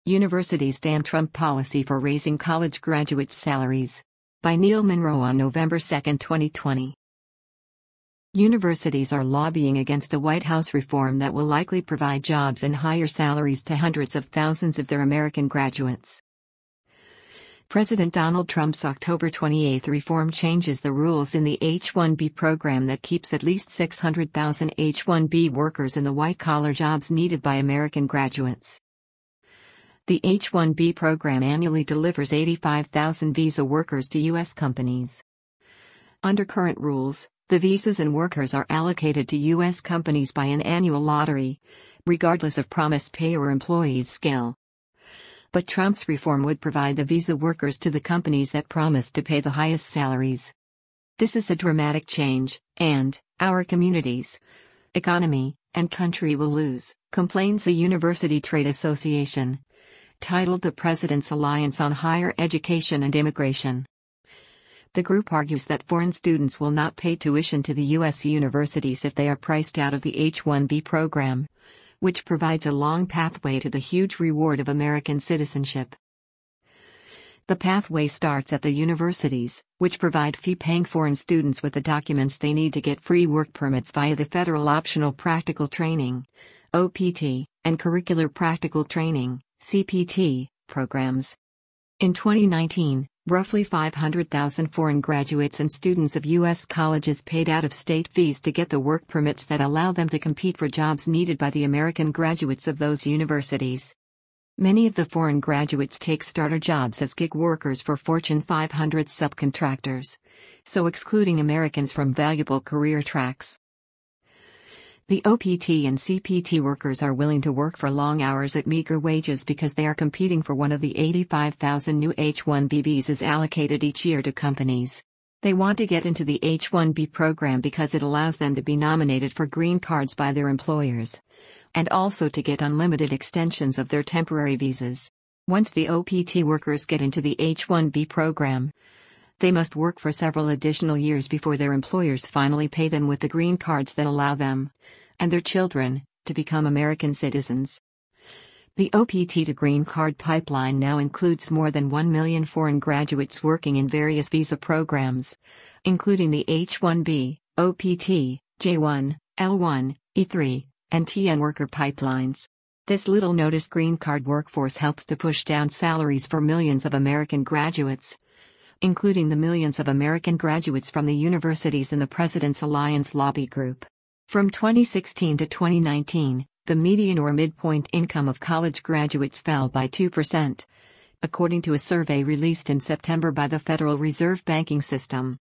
Universities Damn Trump Policy for Raising College Graduates' Salaries. By Neil Monroe on November 2, 2020. Universities are lobbying against a White House reform that will likely provide jobs and higher salaries to hundreds of thousands of their American graduates. President Donald Trump's October 28 reform changes the rules in the H-1B program that keeps at least 600,000 H-1B workers in the white-collar jobs needed by American graduates. The H-1B program annually delivers 85,000 visa workers to U.S. companies. Under current rules, the visas and workers are allocated to U.S. companies by an annual lottery, regardless of promised pay or employees' skill. But Trump's reform would provide the visa workers to the companies that promise to pay the highest salaries. This is a dramatic change, and our communities, economy, and country will lose, complains the University Trade Association, titled The President's Alliance on Higher Education and Immigration. The group argues that foreign students will not pay tuition to the U.S. universities if they are priced out of the H-1B program, which provides a long pathway to the huge reward of American citizenship. The pathway starts at the universities, which provide fee-paying foreign students with the documents they need to get free work permits via the Federal Optional Practical Training, OPT, and Curricular Practical Training, CPT, programs. In 2019, roughly 500,000 foreign graduates and students of U.S. colleges paid out-of-state fees to get the work permits that allow them to compete for jobs needed by the American graduates of those universities. Many of the foreign graduates take starter jobs as gig workers for Fortune 500 subcontractors, so excluding Americans from valuable career tracks. The OPT and CPT workers are willing to work for long hours at meager wages because they are competing for one of the 85,000 new H-1B visas allocated each year to companies. They want to get into the H-1B program because it allows them to be nominated for green cards by their employers, and also to get unlimited extensions of their temporary visas. Once the OPT workers get into the H-1B program, they must work for several additional years before their employers finally pay them with the green cards that allow them, and their children, to become American citizens. The OPT to green card pipeline now includes more than 1 million foreign graduates working in various visa programs, including the H-1B, OPT, J-1, L-1, E-3, and TN worker pipelines. This little-noticed green card workforce helps to push down salaries for millions of American graduates, including the millions of American graduates from the universities in the President's Alliance lobby group. From 2016 to 2019, the median or midpoint income of college graduates fell by 2%, according to a survey released in September by the Federal Reserve Banking System.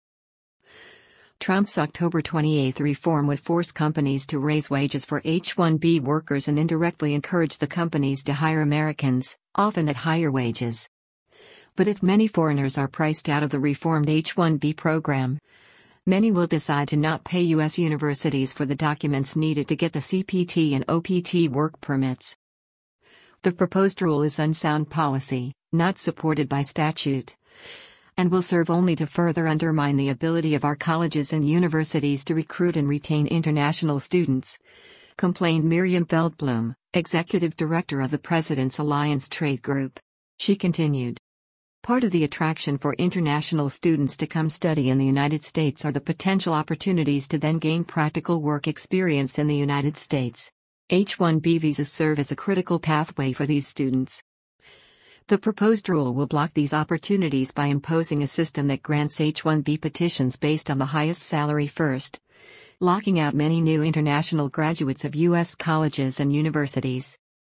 Trump's October 28 reform would force companies to raise wages for H-1B workers and indirectly encourage the companies to hire Americans, often at higher wages. But if many foreigners are priced out of the reformed H-1B program, many will decide to not pay U.S. universities for the documents needed to get the CPT and OPT work permits. The proposed rule is unsound policy, not supported by statute, and will serve only to further undermine the ability of our colleges and universities to recruit and retain international students, complained Miriam Feldblum, executive director of the President's Alliance Trade Group. She continued, "Part of the attraction for international students to come study in the United States are the potential opportunities to then gain practical work experience in the United States. H-1B visas serve as a critical pathway for these students. The proposed rule will block these opportunities by imposing a system that grants H-1B petitions based on the highest salary first, locking out many new international graduates of U.S. colleges and universities.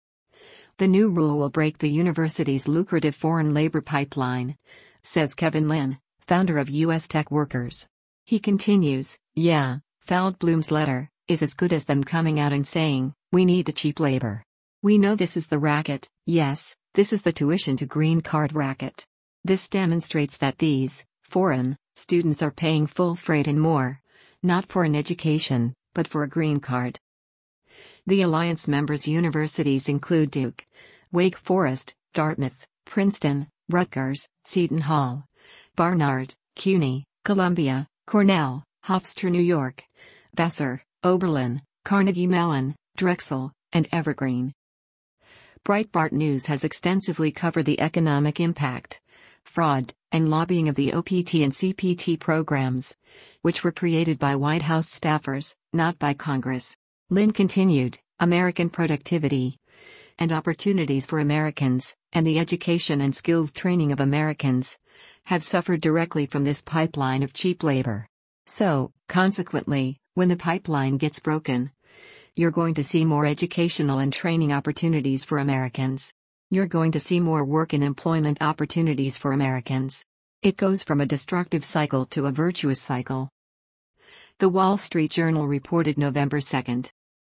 The new rule will break the university's lucrative foreign labor pipeline," says Kevin Lin, founder of U.S. Tech Workers. He continues, "Yeah, Feldblum's letter is as good as them coming out and saying, we need the cheap labor. We know this is the racket, yes, this is the tuition to green card racket. This demonstrates that these foreign students are paying full freight and more, not for an education, but for a green card." The Alliance members' universities include Duke, Wake Forest, Dartmouth, Princeton, Rutgers, Seton Hall, Barnard, CUNY, Columbia, Cornell, Hofstra New York, Vassar, Oberlin, Carnegie Mellon, Drexel, and Evergreen. Breitbart News has extensively covered the economic impact, fraud, and lobbying of the OPT and CPT programs, which were created by White House staffers, not by Congress. Lin continued, American productivity and opportunities for Americans, and the education and skills training of Americans, have suffered directly from this pipeline of cheap labor. So, consequently, when the pipeline gets broken, you're going to see more educational and training opportunities for Americans. You're going to see more work and employment opportunities for Americans. It goes from a destructive cycle to a virtuous cycle. The Wall Street Journal reported November 2.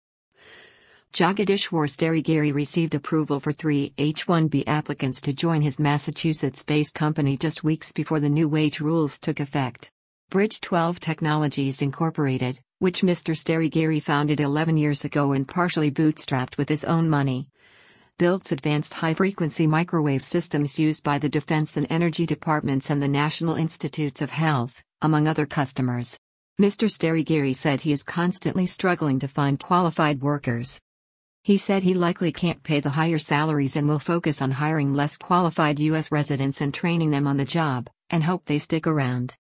Jagadishwar Sterigiri received approval for 3 H-1B applicants to join his Massachusetts-based company just weeks before the new wage rules took effect. Bridge 12 Technologies Incorporated, which Mr. Sterigiri founded 11 years ago and partially bootstrapped with his own money, builds advanced high-frequency microwave systems used by the Defense and Energy Departments and the National Institutes of Health, among other customers. Mr. Sterigiri said he is constantly struggling to find qualified workers. He said he likely can't pay the higher salaries and will focus on hiring less qualified U.S. residents and training them on the job, and hope they stick around.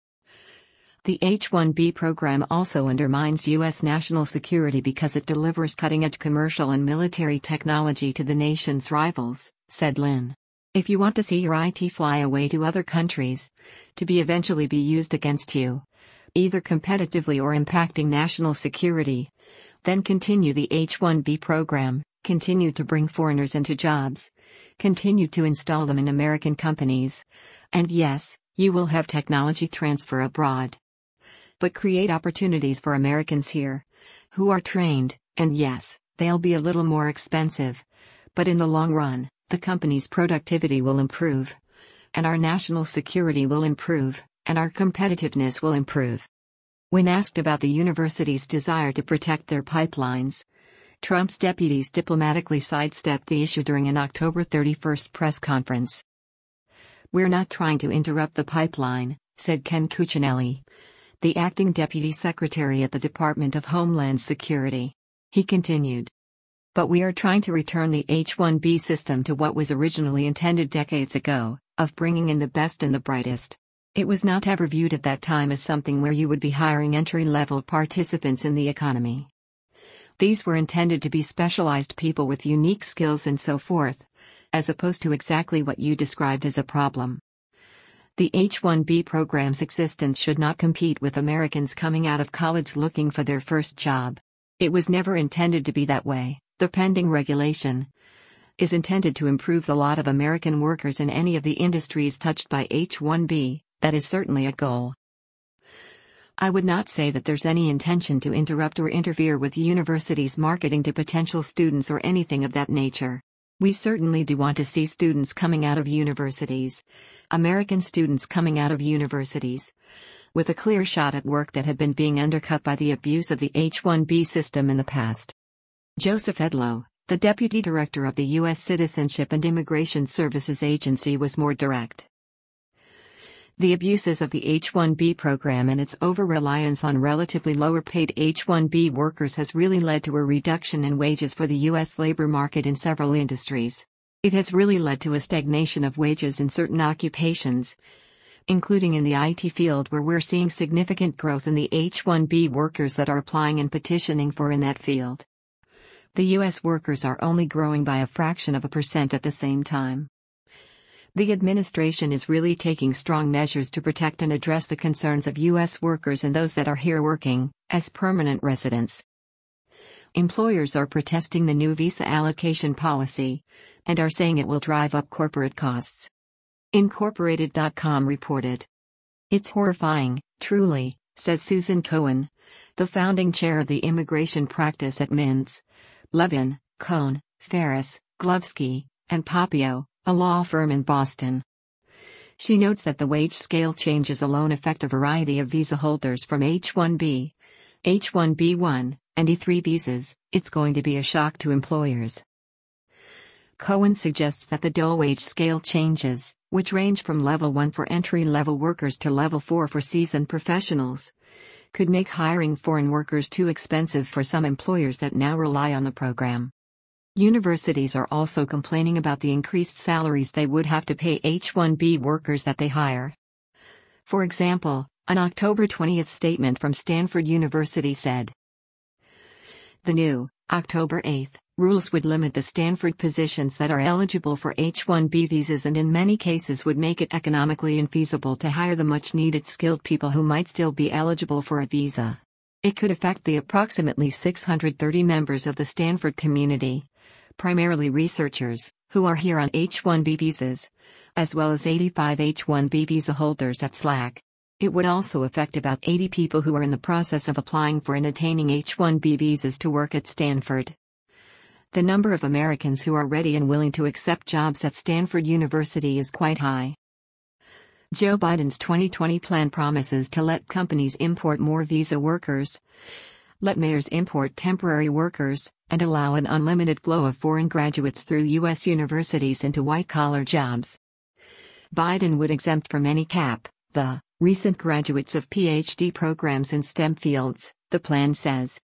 The H-1B program also undermines U.S. national security because it delivers cutting-edge commercial and military technology to the nation's rivals, said Lin. If you want to see your IT fly away to other countries, to be eventually be used against you, either competitively or impacting national security, then continue the H-1B program, continue to bring foreigners into jobs, continue to install them in American companies, and yes, you will have technology transfer abroad. But create opportunities for Americans here, who are trained, and yes, they'll be a little more expensive, but in the long run, the company's productivity will improve, and our national security will improve, and our competitiveness will improve. When asked about the university's desire to protect their pipelines, Trump's deputies diplomatically sidestepped the issue during an October 31 press conference. We're not trying to interrupt the pipeline, said Ken Cuccinelli, the acting deputy secretary at the Department of Homeland Security. He continued. But we are trying to return the H-1B system to what was originally intended decades ago, of bringing in the best and the brightest. It was not ever viewed at that time as something where you would be hiring entry-level participants in the economy. These were intended to be specialized people with unique skills and so forth, as opposed to exactly what you described as a problem. The H-1B program's existence should not compete with Americans coming out of college looking for their first job. It was never intended to be that way. The pending regulation is intended to improve the lot of American workers in any of the industries touched by H-1B. That is certainly a goal. I would not say that there's any intention to interrupt or interfere with universities' marketing to potential students or anything of that nature. We certainly do want to see students coming out of universities, American students coming out of universities, with a clear shot at work that had been being undercut by the abuse of the H-1B system in the past. Joseph Edlow, the deputy director of the U.S. Citizenship and Immigration Services Agency, was more direct. The abuses of the H-1B program and its over-reliance on relatively lower-paid H-1B workers has really led to a reduction in wages for the U.S. labor market in several industries. It has really led to a stagnation of wages in certain occupations, including in the IT field where we're seeing significant growth in the H-1B workers that are applying and petitioning for in that field. The U.S. workers are only growing by a fraction of a percent at the same time. The administration is really taking strong measures to protect and address the concerns of U.S. workers and those that are here working as permanent residents. Employers are protesting the new visa allocation policy and are saying it will drive up corporate costs. Incorporated.com reported. It's horrifying, truly, says Susan Cohen, the founding chair of the immigration practice at Mintz, Levin, Cohn, Ferris, Glovsky, and Papio, a law firm in Boston. She notes that the wage scale changes alone affect a variety of visa holders from H-1B, H-1B1, and E-3 visas. It's going to be a shock to employers. Cohen suggests that the DOL wage scale changes, which range from level 1 for entry-level workers to level 4 for seasoned professionals, could make hiring foreign workers too expensive for some employers that now rely on the program. Universities are also complaining about the increased salaries they would have to pay H-1B workers that they hire. For example, an October 20th statement from Stanford University said, "The new, October 8th, rules would limit the Stanford positions that are eligible for H-1B visas and in many cases would make it economically infeasible to hire the much-needed skilled people who might still be eligible for a visa. It could affect the approximately 630 members of the Stanford community, primarily researchers, who are here on H-1B visas, as well as 85 H-1B visa holders at SLAC. It would also affect about 80 people who are in the process of applying for and attaining H-1B visas to work at Stanford." The number of Americans who are ready and willing to accept jobs at Stanford University is quite high. Joe Biden's 2020 plan promises to let companies import more visa workers, let mayors import temporary workers, and allow an unlimited flow of foreign graduates through U.S. universities into white-collar jobs. Biden would exempt from any cap the recent graduates of PhD programs in STEM fields, the plan says.